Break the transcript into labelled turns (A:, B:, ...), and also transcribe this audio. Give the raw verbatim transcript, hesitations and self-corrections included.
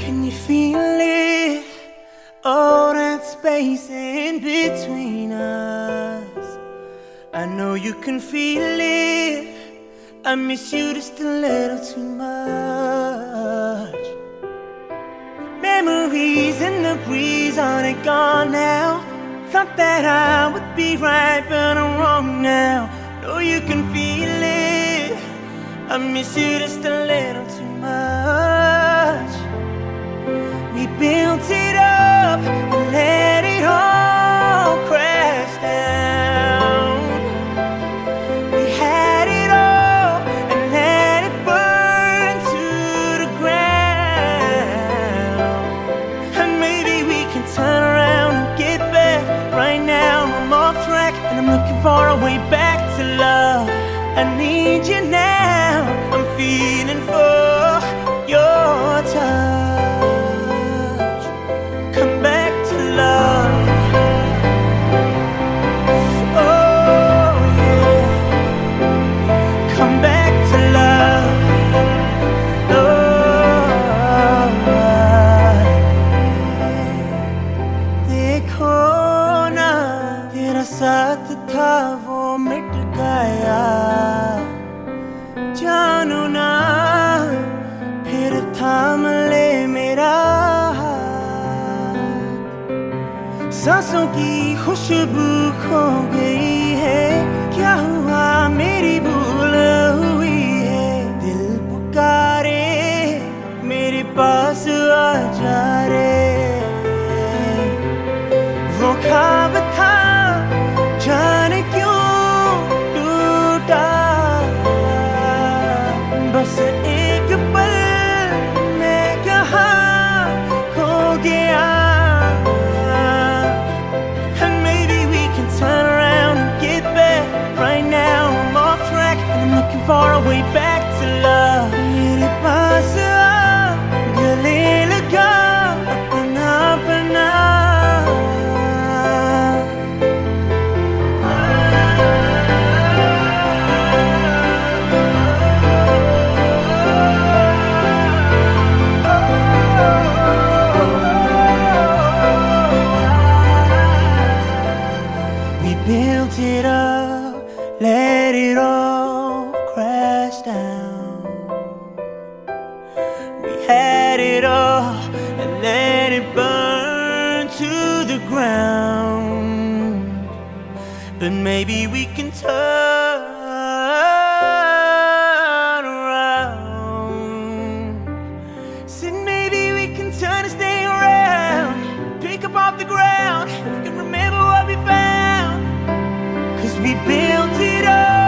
A: Can you feel it? All that space in between us. I know you can feel it. I miss you just a little too much. Memories in the breeze, aren't it gone now? Thought that I would be right, but I'm wrong now. Know you can feel it. I miss you just a little too much. We built it up and let it all crash down. We had it all and let it burn to the ground. And maybe we can turn around and get back. Right now I'm off track and I'm looking for a way back to love. I need you now. I'm feeling for your touch. Come back to love. Oh yeah. Come back to love. Oh, देखो ना तेरा साथ था वो मिट गया. जानो ना फिर थाम ले मेरा हाथ. सांसों की खुशबू खो गई है. क्या हुआ मेरी भूल हुई है. दिल पुकारे मेरे पास आ जा रे. वो ख्वाब था जाने क्यों टूटा. बस एक पल मैं कहाँ खो गया. And maybe we can turn around and get back. Right now I'm off track and I'm looking for a way back to love. मेरे पास आ गले लगा अपना अपना. Built it up, let it all crash down. We had it all and let it burn to the ground. But maybe we can turn around. Said maybe we can turn this thing around. Pick up off the ground. We can remember what we found. We built it up.